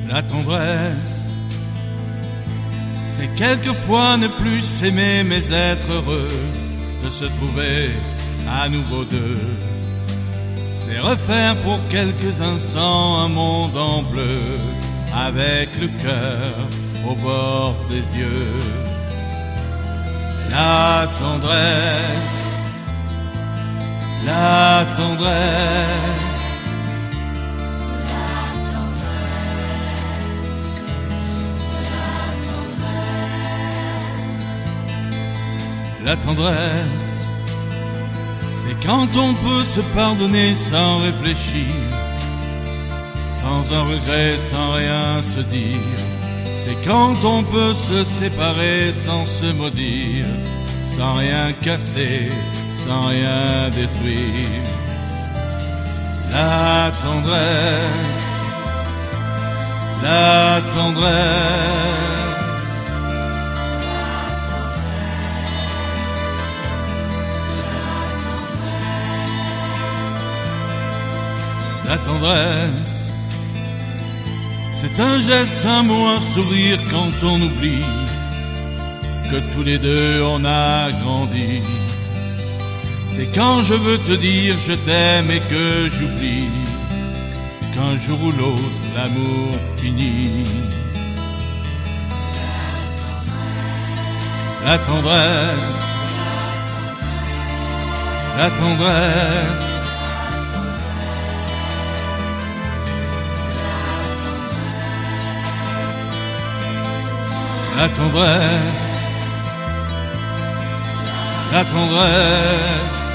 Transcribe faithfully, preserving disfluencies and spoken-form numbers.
La tendresse, c'est quelquefois ne plus s'aimer mais être heureux de se trouver à nouveau deux. C'est refaire pour quelques instants un monde en bleu avec le cœur au bord des yeux. La tendresse, la tendresse, la tendresse, c'est quand on peut se pardonner sans réfléchir, sans un regret, sans rien se dire. C'est quand on peut se séparer sans se maudire, sans rien casser, sans rien détruire. La tendresse, la tendresse, la tendresse, c'est un geste, un mot, un sourire quand on oublie que tous les deux on a grandi. C'est quand je veux te dire je t'aime et que j'oublie qu'un jour ou l'autre l'amour finit. La tendresse, la tendresse, la tendresse, la tendresse.